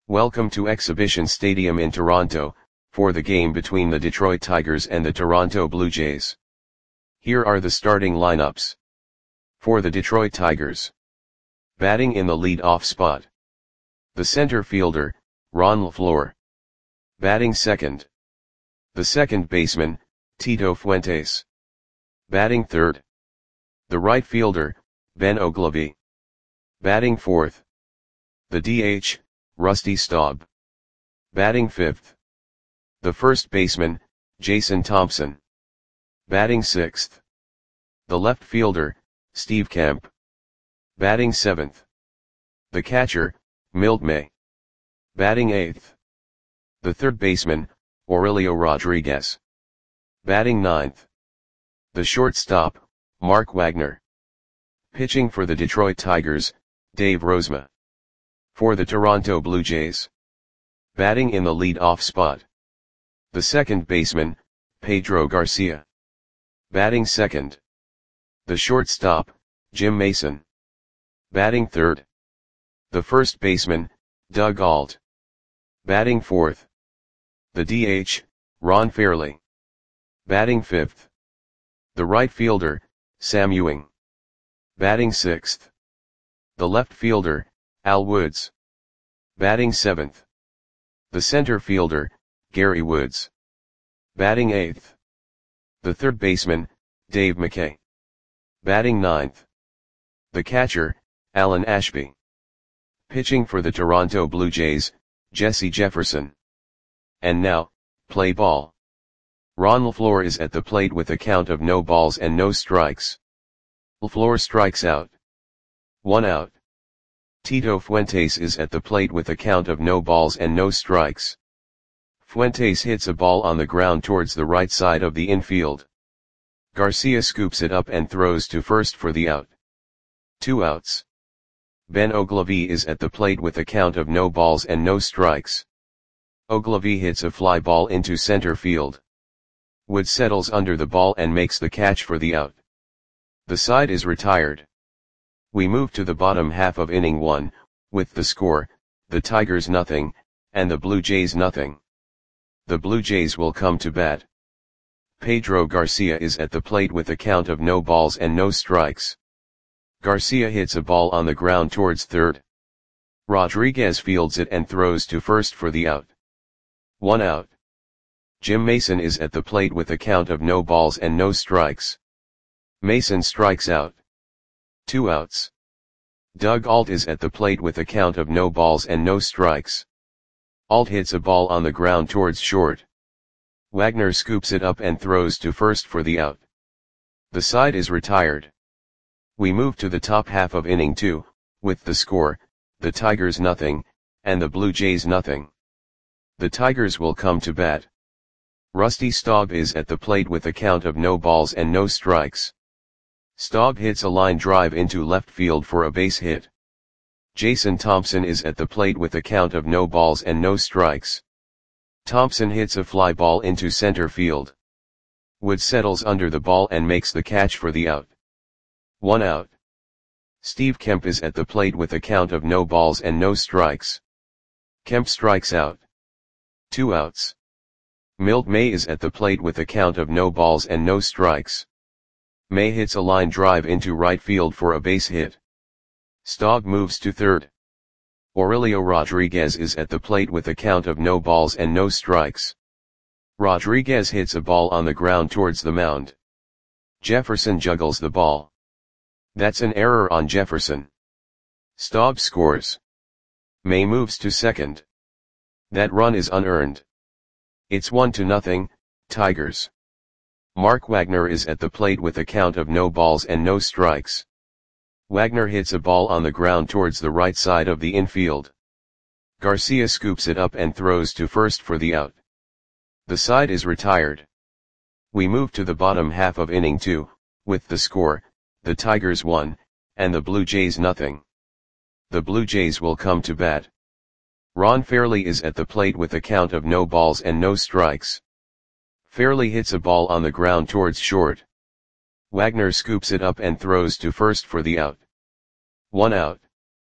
Welcome to Exhibition Stadium in Toronto, for the game between the Detroit Tigers and the Toronto Blue Jays. Here are the starting lineups. For the Detroit Tigers. Batting in the lead-off spot. The center fielder, Ron LaFleur. Batting second. The second baseman, Tito Fuentes. Batting third. The right fielder, Ben Oglivie. Batting fourth. The DH, Rusty Staub. Batting fifth. The first baseman, Jason Thompson. Batting sixth. The left fielder, Steve Kemp. Batting seventh. The catcher, Milt May. Batting eighth. The third baseman, Aurelio Rodriguez. Batting ninth. The shortstop, Mark Wagner. Pitching for the Detroit Tigers, Dave Rozema. For the Toronto Blue Jays. Batting in the lead-off spot. The second baseman, Pedro Garcia. Batting second. The shortstop, Jim Mason. Batting third. The first baseman, Doug Ault. Batting fourth. The DH, Ron Fairly. Batting fifth. The right fielder, Sam Ewing. Batting sixth. The left fielder, Al Woods. Batting seventh. The center fielder, Gary Woods. Batting eighth. The third baseman, Dave McKay. Batting ninth. The catcher, Alan Ashby. Pitching for the Toronto Blue Jays, Jesse Jefferson. And now, play ball. Ron LaFleur is at the plate with a count of no balls and no strikes. LaFleur strikes out. 1 out. Tito Fuentes is at the plate with a count of no balls and no strikes. Fuentes hits a ball on the ground towards the right side of the infield. Garcia scoops it up and throws to first for the out. 2 outs. Ben Oglivie is at the plate with a count of no balls and no strikes. Oglivie hits a fly ball into center field. Wood settles under the ball and makes the catch for the out. The side is retired. We move to the bottom half of inning 1, with the score, the Tigers nothing, and the Blue Jays nothing. The Blue Jays will come to bat. Pedro Garcia is at the plate with a count of no balls and no strikes. Garcia hits a ball on the ground towards third. Rodriguez fields it and throws to first for the out. 1 out. Jim Mason is at the plate with a count of no balls and no strikes. Mason strikes out. 2 outs. Doug Ault is at the plate with a count of no balls and no strikes. Ault hits a ball on the ground towards short. Wagner scoops it up and throws to first for the out. The side is retired. We move to the top half of inning 2, with the score, the Tigers nothing, and the Blue Jays nothing. The Tigers will come to bat. Rusty Staub is at the plate with a count of no balls and no strikes. Staub hits a line drive into left field for a base hit. Jason Thompson is at the plate with a count of no balls and no strikes. Thompson hits a fly ball into center field. Wood settles under the ball and makes the catch for the out. 1 out. Steve Kemp is at the plate with a count of no balls and no strikes. Kemp strikes out. 2 outs. Milt May is at the plate with a count of no balls and no strikes. May hits a line drive into right field for a base hit. Staub moves to third. Aurelio Rodriguez is at the plate with a count of no balls and no strikes. Rodriguez hits a ball on the ground towards the mound. Jefferson juggles the ball. That's an error on Jefferson. Staub scores. May moves to second. That run is unearned. It's 1-0, Tigers. Mark Wagner is at the plate with a count of no balls and no strikes. Wagner hits a ball on the ground towards the right side of the infield. Garcia scoops it up and throws to first for the out. The side is retired. We move to the bottom half of inning 2, with the score, the Tigers 1, and the Blue Jays nothing. The Blue Jays will come to bat. Ron Fairly is at the plate with a count of no balls and no strikes. Fairly hits a ball on the ground towards short. Wagner scoops it up and throws to first for the out. 1 out.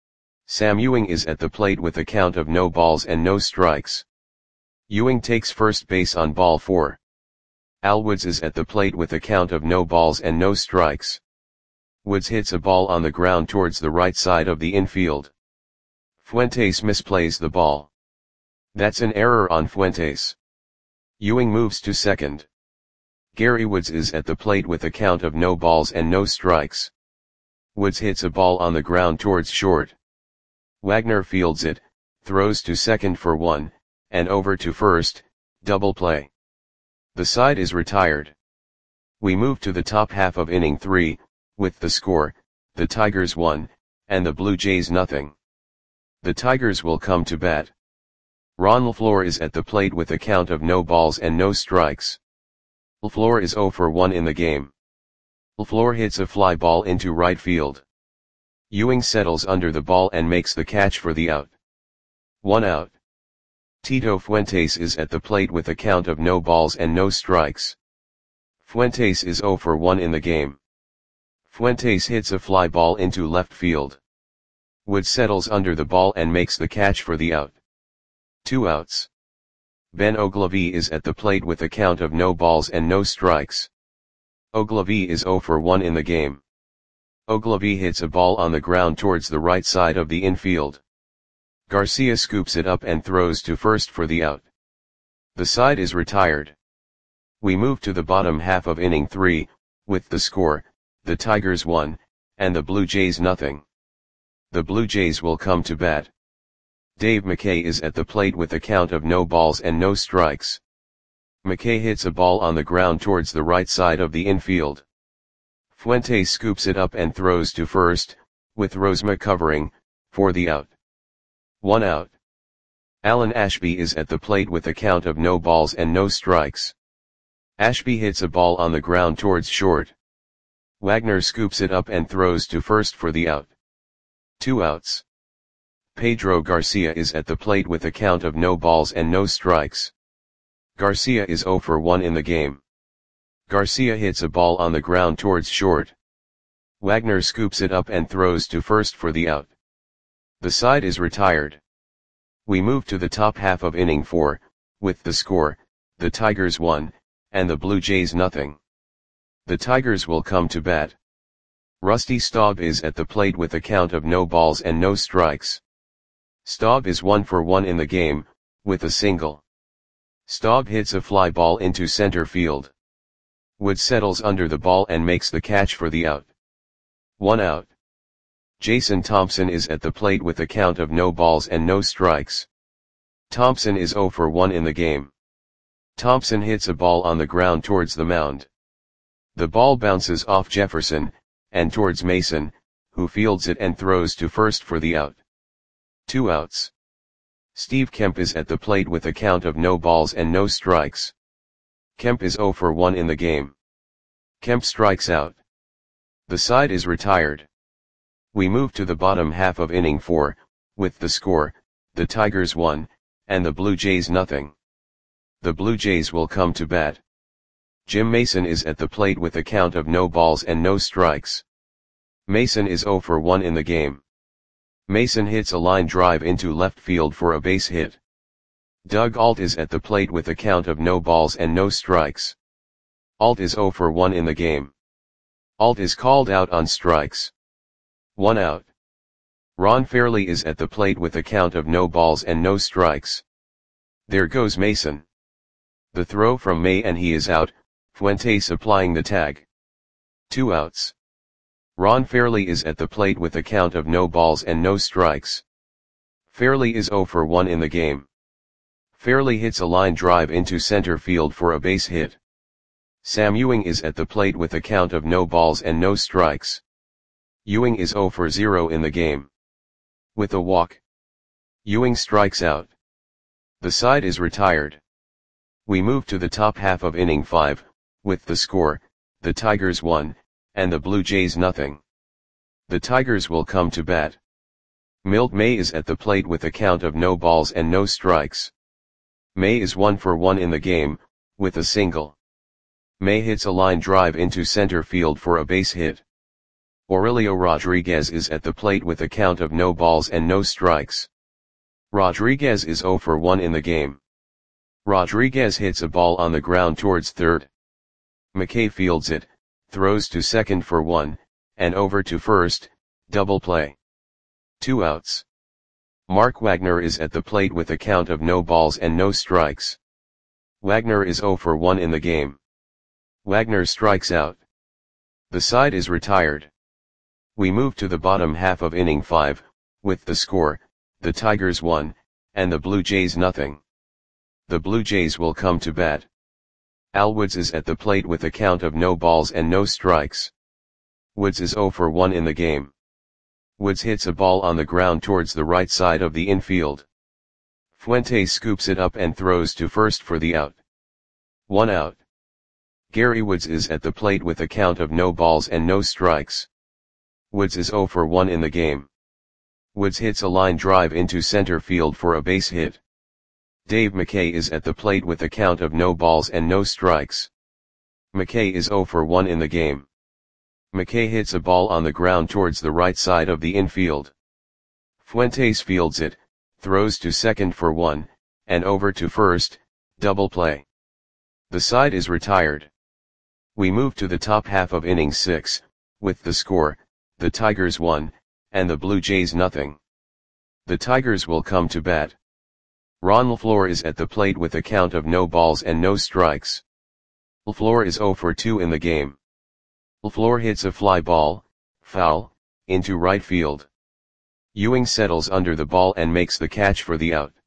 Sam Ewing is at the plate with a count of no balls and no strikes. Ewing takes first base on ball 4. Al Woods is at the plate with a count of no balls and no strikes. Woods hits a ball on the ground towards the right side of the infield. Fuentes misplays the ball. That's an error on Fuentes. Ewing moves to second. Gary Woods is at the plate with a count of no balls and no strikes. Woods hits a ball on the ground towards short. Wagner fields it, throws to second for 1, and over to first, double play. The side is retired. We move to the top half of inning 3, with the score, the Tigers 1, and the Blue Jays nothing. The Tigers will come to bat. Ron LeFlore is at the plate with a count of no balls and no strikes. LeFlore is 0 for 1 in the game. LeFlore hits a fly ball into right field. Ewing settles under the ball and makes the catch for the out. 1 out. Tito Fuentes is at the plate with a count of no balls and no strikes. Fuentes is 0 for 1 in the game. Fuentes hits a fly ball into left field. Woods settles under the ball and makes the catch for the out. 2 outs. Ben Oglivie is at the plate with a count of no balls and no strikes. Oglivie is 0 for 1 in the game. Oglivie hits a ball on the ground towards the right side of the infield. Garcia scoops it up and throws to first for the out. The side is retired. We move to the bottom half of inning 3, with the score, the Tigers 1, and the Blue Jays nothing. The Blue Jays will come to bat. Dave McKay is at the plate with a count of no balls and no strikes. McKay hits a ball on the ground towards the right side of the infield. Fuentes scoops it up and throws to first, with Rosema covering, for the out. 1 out. Alan Ashby is at the plate with a count of no balls and no strikes. Ashby hits a ball on the ground towards short. Wagner scoops it up and throws to first for the out. 2 outs. Pedro Garcia is at the plate with a count of no balls and no strikes. Garcia is 0 for 1 in the game. Garcia hits a ball on the ground towards short. Wagner scoops it up and throws to first for the out. The side is retired. We move to the top half of inning 4, with the score, the Tigers 1, and the Blue Jays nothing. The Tigers will come to bat. Rusty Staub is at the plate with a count of no balls and no strikes. Staub is 1 for 1 in the game, with a single. Staub hits a fly ball into center field. Woods settles under the ball and makes the catch for the out. 1 out. Jason Thompson is at the plate with a count of no balls and no strikes. Thompson is 0 for 1 in the game. Thompson hits a ball on the ground towards the mound. The ball bounces off Jefferson, and towards Mason, who fields it and throws to first for the out. 2 outs. Steve Kemp is at the plate with a count of no balls and no strikes. Kemp is 0 for 1 in the game. Kemp strikes out. The side is retired. We move to the bottom half of inning 4, with the score, the Tigers 1, and the Blue Jays nothing. The Blue Jays will come to bat. Jim Mason is at the plate with a count of no balls and no strikes. Mason is 0 for 1 in the game. Mason hits a line drive into left field for a base hit. Doug Alt is at the plate with a count of no balls and no strikes. Alt is 0 for 1 in the game. Alt is called out on strikes. 1 out. Ron Fairley is at the plate with a count of no balls and no strikes. There goes Mason. The throw from May and he is out, Fuentes applying the tag. 2 outs. Ron Fairley is at the plate with a count of no balls and no strikes. Fairley is 0 for 1 in the game. Fairley hits a line drive into center field for a base hit. Sam Ewing is at the plate with a count of no balls and no strikes. Ewing is 0 for 0 in the game. With a walk, Ewing strikes out. The side is retired. We move to the top half of inning 5, with the score, the Tigers 1, and the Blue Jays nothing. The Tigers will come to bat. Milt May is at the plate with a count of no balls and no strikes. May is 1 for 1 in the game, with a single. May hits a line drive into center field for a base hit. Aurelio Rodriguez is at the plate with a count of no balls and no strikes. Rodriguez is 0 for 1 in the game. Rodriguez hits a ball on the ground towards third. McKay fields it, throws to second for 1, and over to first, double play. 2 outs. Mark Wagner is at the plate with a count of no balls and no strikes. Wagner is 0 for 1 in the game. Wagner strikes out. The side is retired. We move to the bottom half of inning 5, with the score, the Tigers 1, and the Blue Jays nothing. The Blue Jays will come to bat. Al Woods is at the plate with a count of no balls and no strikes. Woods is 0 for 1 in the game. Woods hits a ball on the ground towards the right side of the infield. Fuentes scoops it up and throws to first for the out. 1 out. Gary Woods is at the plate with a count of no balls and no strikes. Woods is 0 for 1 in the game. Woods hits a line drive into center field for a base hit. Dave McKay is at the plate with a count of no balls and no strikes. McKay is 0 for 1 in the game. McKay hits a ball on the ground towards the right side of the infield. Fuentes fields it, throws to second for 1, and over to first, double play. The side is retired. We move to the top half of inning 6, with the score, the Tigers 1, and the Blue Jays nothing. The Tigers will come to bat. Ron LaFleur is at the plate with a count of no balls and no strikes. LaFleur is 0 for 2 in the game. LaFleur hits a fly ball, foul, into right field. Ewing settles under the ball and makes the catch for the out.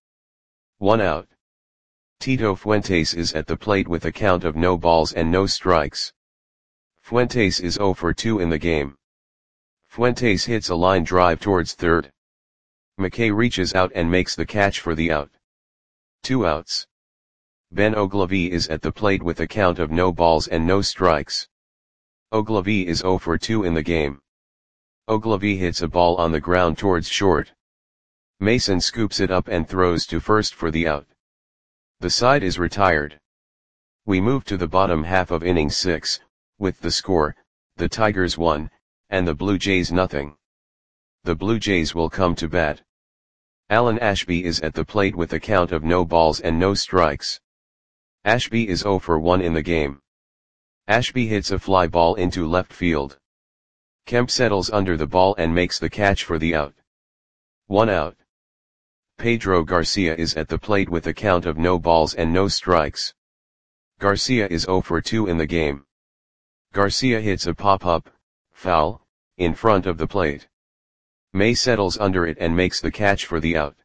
1 out. Tito Fuentes is at the plate with a count of no balls and no strikes. Fuentes is 0 for 2 in the game. Fuentes hits a line drive towards third. McKay reaches out and makes the catch for the out. 2 outs. Ben Ogilvie is at the plate with a count of no balls and no strikes. Ogilvie is 0 for 2 in the game. Ogilvie hits a ball on the ground towards short. Mason scoops it up and throws to first for the out. The side is retired. We move to the bottom half of inning 6, with the score, the Tigers 1, and the Blue Jays nothing. The Blue Jays will come to bat. Alan Ashby is at the plate with a count of no balls and no strikes. Ashby is 0 for 1 in the game. Ashby hits a fly ball into left field. Kemp settles under the ball and makes the catch for the out. 1 out. Pedro Garcia is at the plate with a count of no balls and no strikes. Garcia is 0 for 2 in the game. Garcia hits a pop-up, foul, in front of the plate. May settles under it and makes the catch for the out.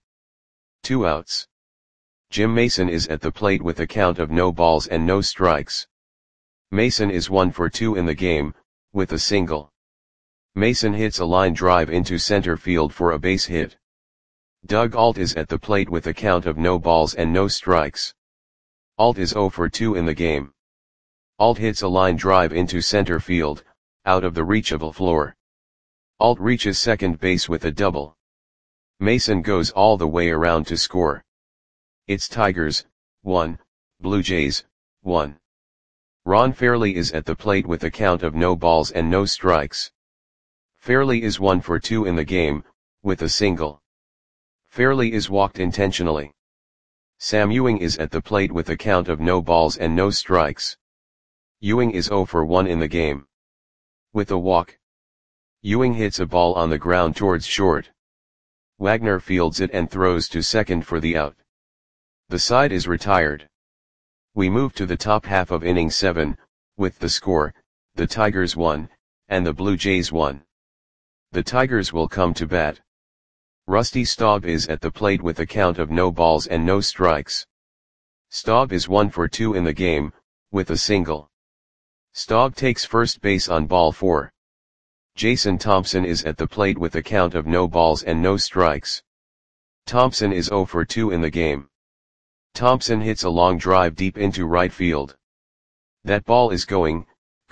2 outs. Jim Mason is at the plate with a count of no balls and no strikes. Mason is 1 for 2 in the game, with a single. Mason hits a line drive into center field for a base hit. Doug Alt is at the plate with a count of no balls and no strikes. Alt is 0 for 2 in the game. Alt hits a line drive into center field, out of the reach of LaFleur. Alt reaches second base with a double. Mason goes all the way around to score. It's Tigers, 1, Blue Jays, 1. Ron Fairley is at the plate with a count of no balls and no strikes. Fairley is 1 for 2 in the game, with a single. Fairley is walked intentionally. Sam Ewing is at the plate with a count of no balls and no strikes. Ewing is 0 for 1 in the game. With a walk. Ewing hits a ball on the ground towards short. Wagner fields it and throws to second for the out. The side is retired. We move to the top half of inning 7, with the score, the Tigers 1, and the Blue Jays 1. The Tigers will come to bat. Rusty Staub is at the plate with a count of no balls and no strikes. Staub is 1 for 2 in the game, with a single. Staub takes first base on ball 4. Jason Thompson is at the plate with a count of no balls and no strikes. Thompson is 0 for 2 in the game. Thompson hits a long drive deep into right field. That ball is gone.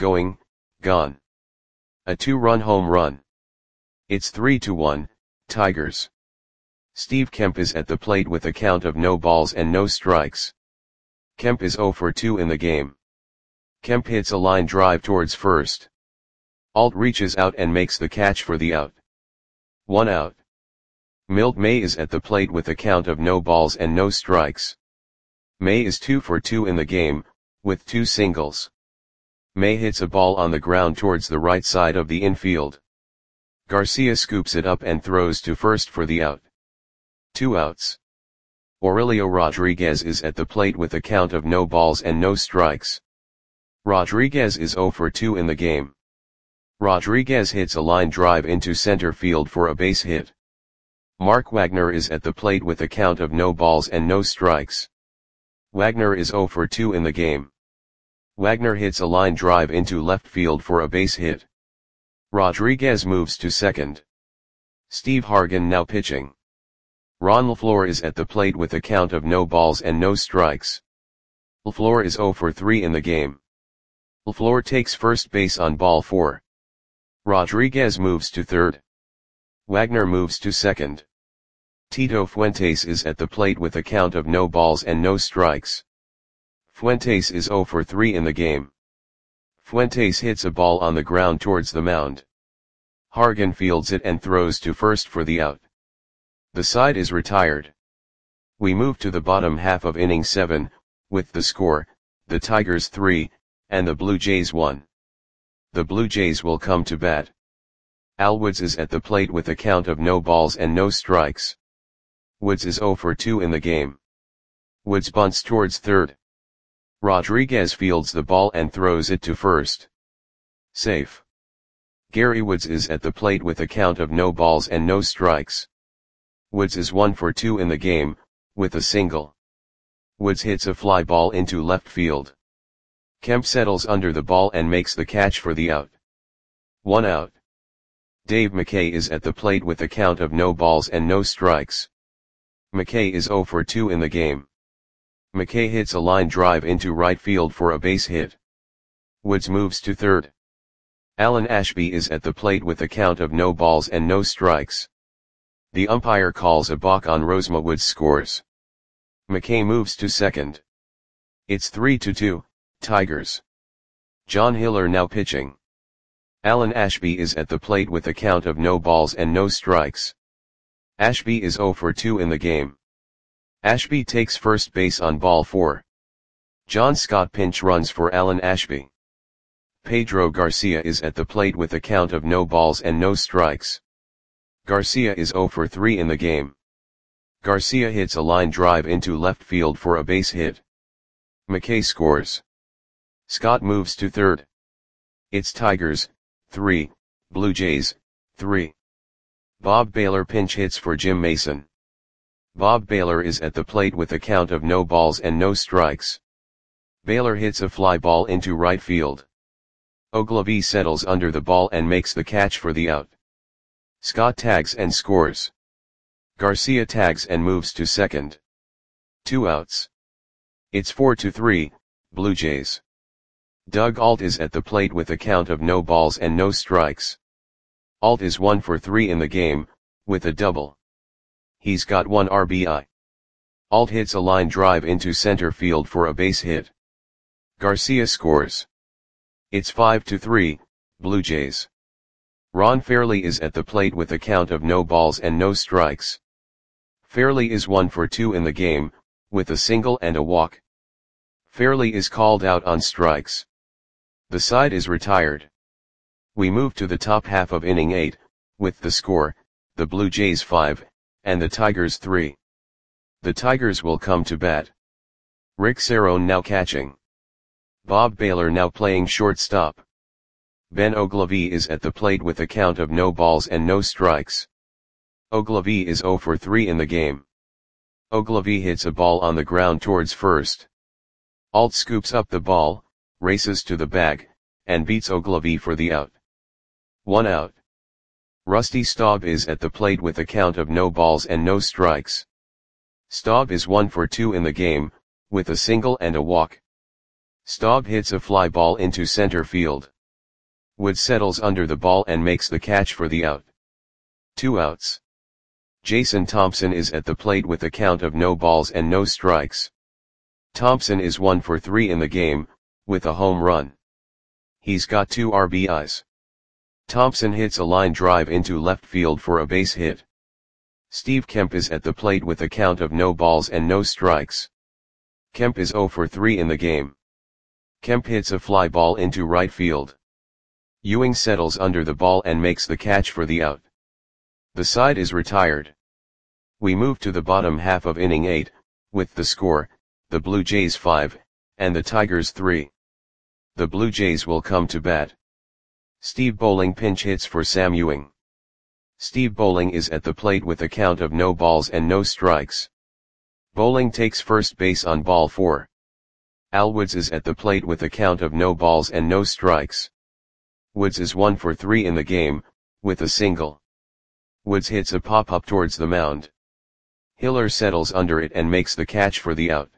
A 2-run home run. It's 3-1, Tigers. Steve Kemp is at the plate with a count of no balls and no strikes. Kemp is 0 for 2 in the game. Kemp hits a line drive towards first. Alt reaches out and makes the catch for the out. 1 out. Milt May is at the plate with a count of no balls and no strikes. May is 2 for 2 in the game, with 2 singles. May hits a ball on the ground towards the right side of the infield. Garcia scoops it up and throws to first for the out. 2 outs. Aurelio Rodriguez is at the plate with a count of no balls and no strikes. Rodriguez is 0 for 2 in the game. Rodriguez hits a line drive into center field for a base hit. Mark Wagner is at the plate with a count of no balls and no strikes. Wagner is 0 for 2 in the game. Wagner hits a line drive into left field for a base hit. Rodriguez moves to second. Steve Hargan now pitching. Ron LaFleur is at the plate with a count of no balls and no strikes. LaFleur is 0 for 3 in the game. LaFleur takes first base on ball 4. Rodriguez moves to third. Wagner moves to second. Tito Fuentes is at the plate with a count of no balls and no strikes. Fuentes is 0 for 3 in the game. Fuentes hits a ball on the ground towards the mound. Hargan fields it and throws to first for the out. The side is retired. We move to the bottom half of inning 7, with the score, the Tigers 3, and the Blue Jays 1. The Blue Jays will come to bat. Al Woods is at the plate with a count of no balls and no strikes. Woods is 0 for 2 in the game. Woods bunts towards third. Rodriguez fields the ball and throws it to first. Safe. Gary Woods is at the plate with a count of no balls and no strikes. Woods is 1 for 2 in the game, with a single. Woods hits a fly ball into left field. Kemp settles under the ball and makes the catch for the out. 1 out. Dave McKay is at the plate with a count of no balls and no strikes. McKay is 0 for 2 in the game. McKay hits a line drive into right field for a base hit. Woods moves to third. Alan Ashby is at the plate with a count of no balls and no strikes. The umpire calls a balk on Rosema. Woods scores. McKay moves to second. It's 3-2, Tigers. John Hiller now pitching. Alan Ashby is at the plate with a count of no balls and no strikes. Ashby is 0 for 2 in the game. Ashby takes first base on ball 4. John Scott pinch runs for Alan Ashby. Pedro Garcia is at the plate with a count of no balls and no strikes. Garcia is 0 for 3 in the game. Garcia hits a line drive into left field for a base hit. McKay scores. Scott moves to third. It's Tigers, 3, Blue Jays, 3. Bob Baylor pinch hits for Jim Mason. Bob Baylor is at the plate with a count of no balls and no strikes. Baylor hits a fly ball into right field. Ogilvie settles under the ball and makes the catch for the out. Scott tags and scores. Garcia tags and moves to second. 2 outs. It's 4-3, Blue Jays. Doug Alt is at the plate with a count of no balls and no strikes. Alt is 1 for 3 in the game, with a double. He's got 1 RBI. Alt hits a line drive into center field for a base hit. Garcia scores. It's 5-3, Blue Jays. Ron Fairley is at the plate with a count of no balls and no strikes. Fairley is 1 for 2 in the game, with a single and a walk. Fairley is called out on strikes. The side is retired. We move to the top half of inning 8, with the score, the Blue Jays 5, and the Tigers 3. The Tigers will come to bat. Rick Cerrone now catching. Bob Baylor now playing shortstop. Ben Ogilvie is at the plate with a count of no balls and no strikes. Ogilvie is 0 for 3 in the game. Ogilvie hits a ball on the ground towards first. Alt scoops up the ball, races to the bag, and beats Ogilvie for the out. 1 out. Rusty Staub is at the plate with a count of no balls and no strikes. Staub is 1 for 2 in the game, with a single and a walk. Staub hits a fly ball into center field. Wood settles under the ball and makes the catch for the out. 2 outs. Jason Thompson is at the plate with a count of no balls and no strikes. Thompson is 1 for 3 in the game, with a home run. He's got 2 RBIs. Thompson hits a line drive into left field for a base hit. Steve Kemp is at the plate with a count of no balls and no strikes. Kemp is 0 for 3 in the game. Kemp hits a fly ball into right field. Ewing settles under the ball and makes the catch for the out. The side is retired. We move to the bottom half of inning 8, with the score, the Blue Jays 5, and the Tigers 3. The Blue Jays will come to bat. Steve Bowling pinch hits for Sam Ewing. Steve Bowling is at the plate with a count of no balls and no strikes. Bowling takes first base on ball 4. Al Woods is at the plate with a count of no balls and no strikes. Woods is 1 for 3 in the game, with a single. Woods hits a pop-up towards the mound. Hiller settles under it and makes the catch for the out.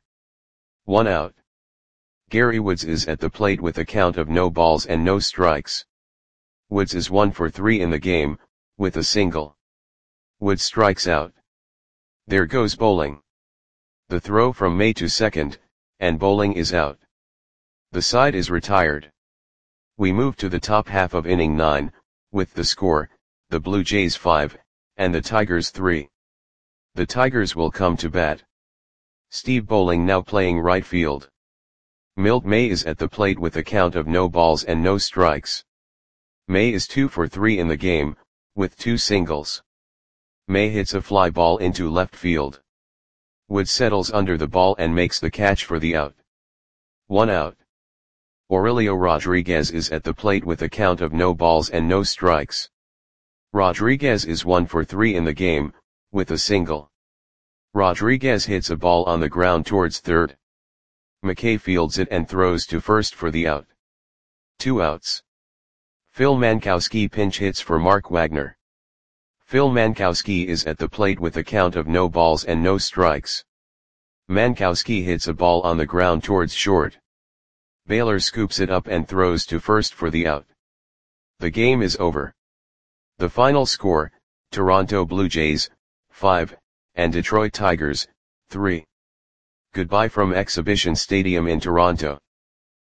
1 out. Gary Woods is at the plate with a count of no balls and no strikes. Woods is 1 for 3 in the game, with a single. Woods strikes out. There goes Bowling. The throw from May to second, and Bowling is out. The side is retired. We move to the top half of inning 9, with the score, the Blue Jays 5, and the Tigers 3. The Tigers will come to bat. Steve Bowling now playing right field. Milt May is at the plate with a count of no balls and no strikes. May is 2 for 3 in the game, with 2 singles. May hits a fly ball into left field. Woods settles under the ball and makes the catch for the out. 1 out. Aurelio Rodriguez is at the plate with a count of no balls and no strikes. Rodriguez is 1 for 3 in the game, with a single. Rodriguez hits a ball on the ground towards third. McKay fields it and throws to first for the out. 2 outs. Phil Mankowski pinch hits for Mark Wagner. Phil Mankowski is at the plate with a count of no balls and no strikes. Mankowski hits a ball on the ground towards short. Baylor scoops it up and throws to first for the out. The game is over. The final score, Toronto Blue Jays, 5, and Detroit Tigers, 3. Goodbye from Exhibition Stadium in Toronto.